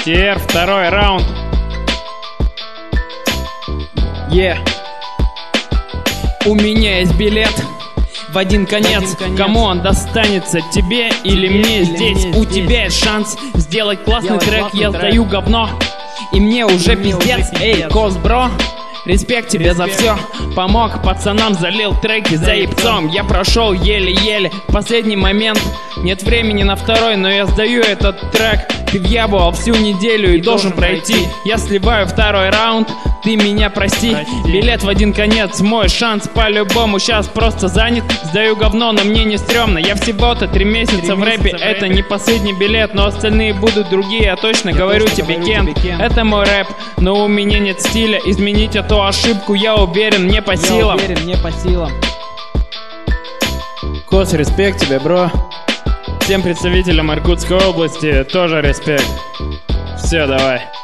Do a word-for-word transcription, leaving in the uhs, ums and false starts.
Ти эр, второй раунд. Yeah. У меня есть билет в один конец. Кому он достанется, тебе или мне? Здесь у тебя есть шанс сделать классный трек. Я сдаю говно, и мне уже пиздец. Эй, Кос, бро, респект тебе за все. Помог пацанам, залил треки за ебцом. Я прошел еле-еле последний момент. Нет времени на второй, но я сдаю этот трек. Ты въебывал всю неделю и, и должен пройти. пройти Я сливаю второй раунд, ты меня прости. прости Билет в один конец, мой шанс по-любому. Сейчас просто занят, сдаю говно, но мне не стрёмно. Я всего-то три месяца, три в рэпе, месяца это в рэпе. Не последний билет, но остальные будут другие. Я точно я говорю точно тебе, Кен, это мой рэп. Но у меня нет стиля, изменить эту ошибку, я уверен, мне по силам. Я уверен, мне по силам. Кос, респект тебе, бро. Всем представителям Иркутской области тоже респект. Все, давай.